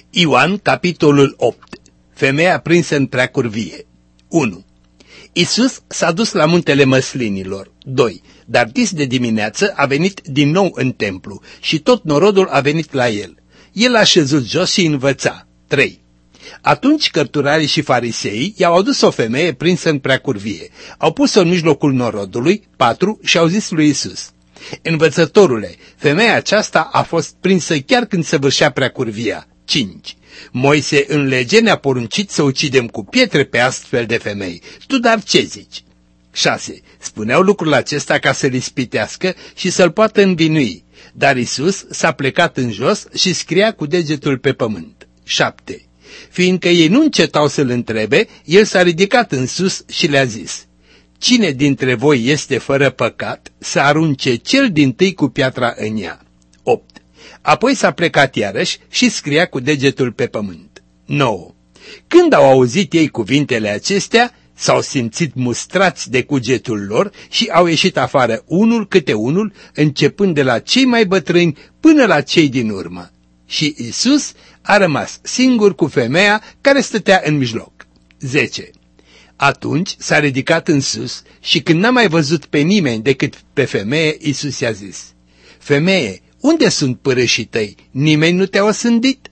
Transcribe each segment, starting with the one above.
Ioan, capitolul 8. Femeia prinsă în preacurvie. 1. Iisus s-a dus la muntele măslinilor. 2. Dar dis de dimineață a venit din nou în templu și tot norodul a venit la el. El a șezut jos și învăța. 3. Atunci cărturarii și fariseii i-au adus o femeie prinsă în preacurvie. Au pus-o în mijlocul norodului. 4. Și au zis lui Iisus: Învățătorule, femeia aceasta a fost prinsă chiar când săvârșea preacurvia. 5. Moise în lege ne-a poruncit să ucidem cu pietre pe astfel de femei. Tu dar ce zici? 6. Spuneau lucrul acesta ca să-l ispitească și să-l poată învinui. Dar Iisus s-a plecat în jos și scria cu degetul pe pământ. 7. Fiindcă ei nu încetau să-l întrebe, el s-a ridicat în sus și le-a zis: Cine dintre voi este fără păcat, să arunce cel dintâi cu piatra în ea. 8. Apoi s-a plecat iarăși și scria cu degetul pe pământ. 9. Când au auzit ei cuvintele acestea, s-au simțit mustrați de cugetul lor și au ieșit afară unul câte unul, începând de la cei mai bătrâni până la cei din urmă. Și Iisus a rămas singur cu femeia care stătea în mijloc. 10. Atunci s-a ridicat în sus și când n-a mai văzut pe nimeni decât pe femeie, Iisus i-a zis: Femeie, unde sunt părâșii tăi? Nimeni nu te-a osândit?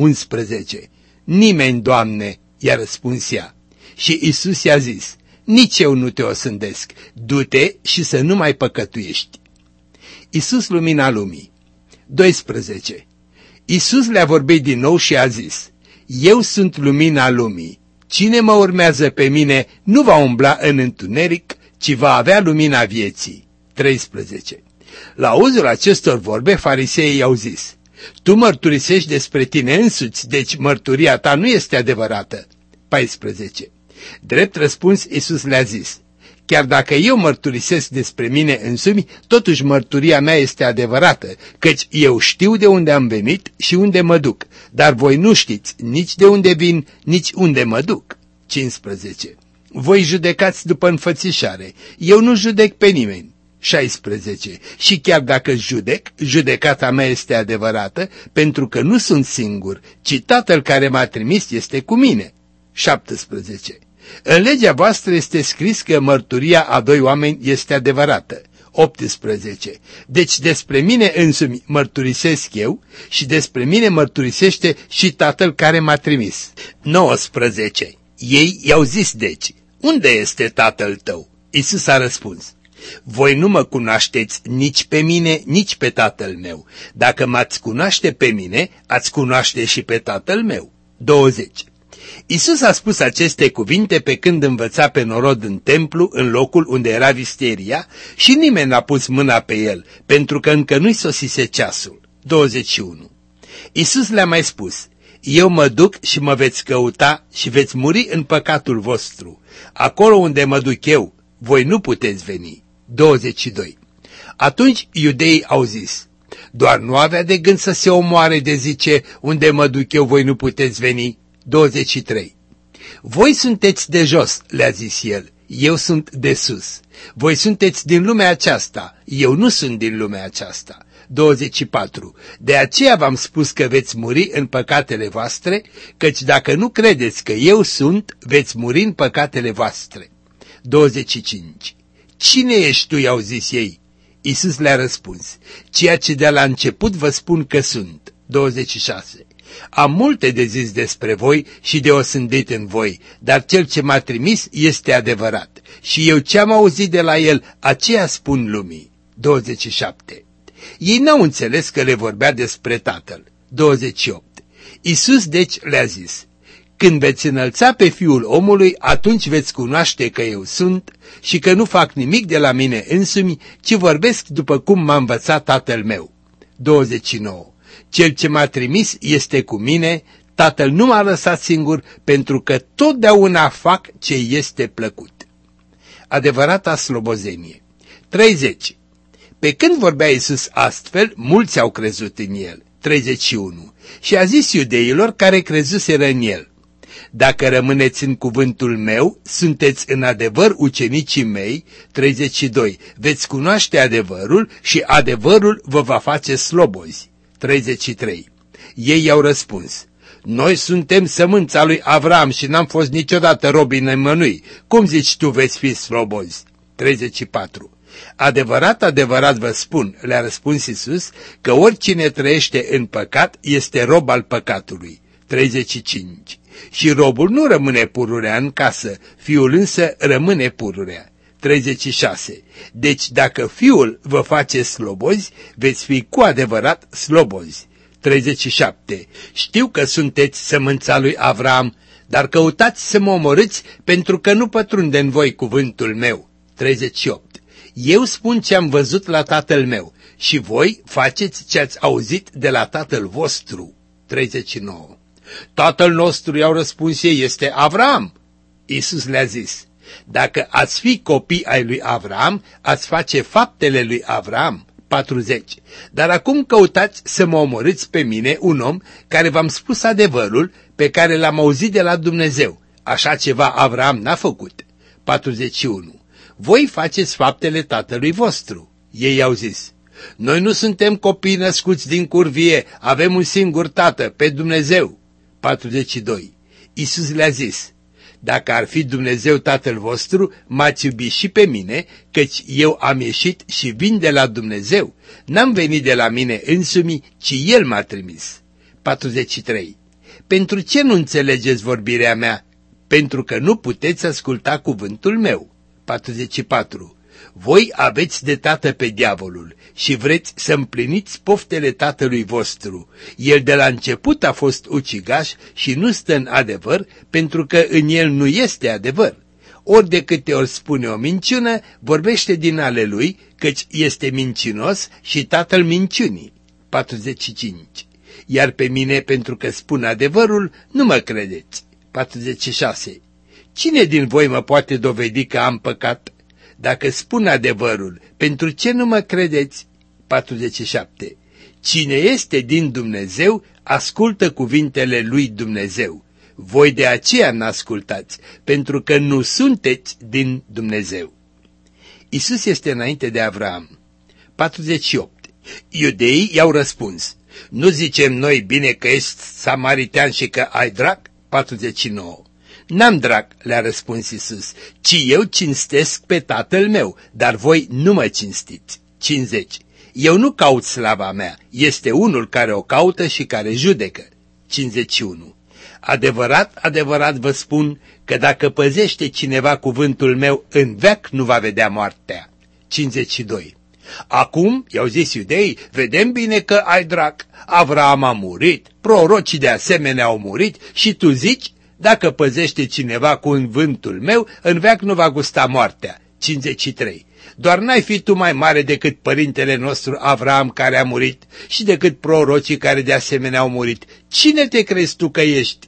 11. Nimeni, Doamne, i-a răspuns ea. Și Iisus i-a zis: Nici eu nu te osândesc, du-te și să nu mai păcătuiești. Iisus, lumina lumii. 12. Iisus le-a vorbit din nou și a zis: Eu sunt lumina lumii. Cine mă urmează pe mine nu va umbla în întuneric, ci va avea lumina vieții. 13. La auzul acestor vorbe, fariseii i-au zis: Tu mărturisești despre tine însuți, deci mărturia ta nu este adevărată. 14. Drept răspuns, Iisus le-a zis: Chiar dacă eu mărturisesc despre mine însumi, totuși mărturia mea este adevărată, căci eu știu de unde am venit și unde mă duc, dar voi nu știți nici de unde vin, nici unde mă duc. 15. Voi judecați după înfățișare, eu nu judec pe nimeni. 16. Și chiar dacă judec, judecata mea este adevărată, pentru că nu sunt singur, ci Tatăl care m-a trimis este cu mine. 17. În legea voastră este scris că mărturia a doi oameni este adevărată. 18. Deci despre mine însumi mărturisesc eu și despre mine mărturisește și Tatăl care m-a trimis. 19. Ei i-au zis deci: Unde este Tatăl tău? Iisus a răspuns: Voi nu mă cunoașteți nici pe mine, nici pe Tatăl meu. Dacă m-ați cunoaște pe mine, ați cunoaște și pe Tatăl meu. 20. Iisus a spus aceste cuvinte pe când învăța pe norod în templu, în locul unde era visteria, și nimeni n-a pus mâna pe el, pentru că încă nu-i sosise ceasul. 21. Iisus le-a mai spus: Eu mă duc și mă veți căuta și veți muri în păcatul vostru. Acolo unde mă duc eu, voi nu puteți veni. 22. Atunci iudeii au zis: Doar nu avea de gând să se omoare de zice: Unde mă duc eu, voi nu puteți veni. 23. Voi sunteți de jos, le-a zis el, eu sunt de sus. Voi sunteți din lumea aceasta, eu nu sunt din lumea aceasta. 24. De aceea v-am spus că veți muri în păcatele voastre, căci dacă nu credeți că eu sunt, veți muri în păcatele voastre. 25. Cine ești tu, i-au zis ei? Iisus le-a răspuns: Ceea ce de la început vă spun că sunt. 26. Am multe de zis despre voi și de osândit în voi, dar cel ce m-a trimis este adevărat și eu ce-am auzit de la el, aceea spun lumii. 27. Ei n-au înțeles că le vorbea despre Tatăl. 28. Iisus deci le-a zis: Când veți înălța pe Fiul omului, atunci veți cunoaște că eu sunt și că nu fac nimic de la mine însumi, ci vorbesc după cum m-a învățat Tatăl meu. 29. Cel ce m-a trimis este cu mine, Tatăl nu m-a lăsat singur, pentru că totdeauna fac ce este plăcut. Adevărata slobozenie. 30. Pe când vorbea Iisus astfel, mulți au crezut în el. 31. Și a zis iudeilor care crezuseră în el: Dacă rămâneți în cuvântul meu, sunteți în adevăr ucenicii mei. 32. Veți cunoaște adevărul și adevărul vă va face slobozi. 33. Ei i-au răspuns: Noi suntem sămânța lui Avram și n-am fost niciodată robii nimănui. Cum zici tu veți fi slobozi? 34. Adevărat, adevărat vă spun, le-a răspuns Iisus, că oricine trăiește în păcat este rob al păcatului. 35. Și robul nu rămâne pururea în casă, fiul însă rămâne pururea. 36. Deci dacă fiul vă face slobozi, veți fi cu adevărat slobozi. 37. Știu că sunteți sămânța lui Avram, dar căutați să mă omorâți pentru că nu pătrunde în voi cuvântul meu. 38. Eu spun ce am văzut la tatăl meu și voi faceți ce ați auzit de la tatăl vostru. 39. Tatăl nostru, i-au răspuns ei, este Avram. Iisus le-a zis, dacă ați fi copii ai lui Avram, ați face faptele lui Avram. 40. Dar acum căutați să mă omorâți pe mine, un om care v-am spus adevărul pe care l-am auzit de la Dumnezeu. Așa ceva Avram n-a făcut. 41. Voi faceți faptele tatălui vostru. Ei au zis, noi nu suntem copii născuți din curvie, avem un singur tată, pe Dumnezeu. 42. Iisus le-a zis, dacă ar fi Dumnezeu tatăl vostru, m-ați iubi și pe mine, căci eu am ieșit și vin de la Dumnezeu. N-am venit de la mine însumi, ci El m-a trimis. 43. Pentru ce nu înțelegeți vorbirea mea? Pentru că nu puteți asculta cuvântul meu. 44. Voi aveți de tată pe diavolul și vreți să împliniți poftele tatălui vostru. El de la început a fost ucigaș și nu stă în adevăr, pentru că în el nu este adevăr. Ori de câte ori spune o minciună, vorbește din ale lui, căci este mincinos și tatăl minciunii. 45. Iar pe mine, pentru că spun adevărul, nu mă credeți. 46. Cine din voi mă poate dovedi că am păcat? Dacă spun adevărul, pentru ce nu mă credeți? 47. Cine este din Dumnezeu, ascultă cuvintele lui Dumnezeu. Voi de aceea n-ascultați, pentru că nu sunteți din Dumnezeu. Iisus este înainte de Avram. 48. Iudeii i-au răspuns, nu zicem noi bine că ești samaritean și că ai drac? 49. N-am drac, le-a răspuns Iisus, ci eu cinstesc pe tatăl meu, dar voi nu mă cinstiți. 50. Eu nu caut slava mea, este unul care o caută și care judecă. 51. Adevărat, adevărat vă spun că dacă păzește cineva cuvântul meu, în veac nu va vedea moartea. 52. Acum, i-au zis iudeii, vedem bine că ai drac. Avram a murit, prorocii de asemenea au murit și tu zici, dacă păzește cineva cuvântul meu, în veac nu va gusta moartea. 53. Doar n-ai fi tu mai mare decât părintele nostru Avram care a murit și decât prorocii care de asemenea au murit. Cine te crezi tu că ești?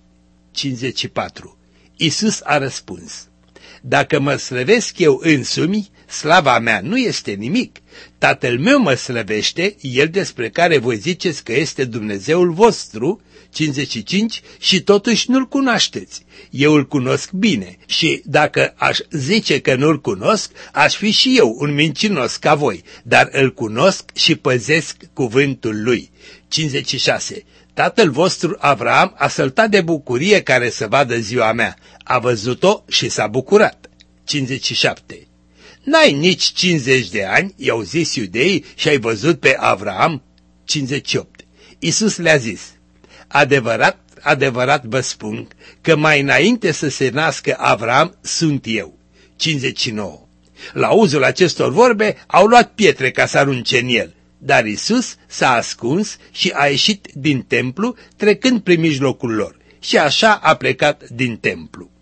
54. Iisus a răspuns, dacă mă slăvesc eu însumi, slava mea nu este nimic. Tatăl meu mă slăvește, el despre care voi ziceți că este Dumnezeul vostru. 55. Și totuși nu-l cunoașteți. Eu îl cunosc bine și dacă aș zice că nu-l cunosc, aș fi și eu un mincinos ca voi, dar îl cunosc și păzesc cuvântul lui. 56. Tatăl vostru Avram a săltat de bucurie care să vadă ziua mea. A văzut-o și s-a bucurat. 57. N-ai nici 50 de ani, i-au zis iudeii, și ai văzut pe Avram? 58. Iisus le-a zis, adevărat, adevărat vă spun că mai înainte să se nască Avram sunt eu. 59. La auzul acestor vorbe au luat pietre ca să arunce în el, dar Iisus s-a ascuns și a ieșit din templu trecând prin mijlocul lor și așa a plecat din templu.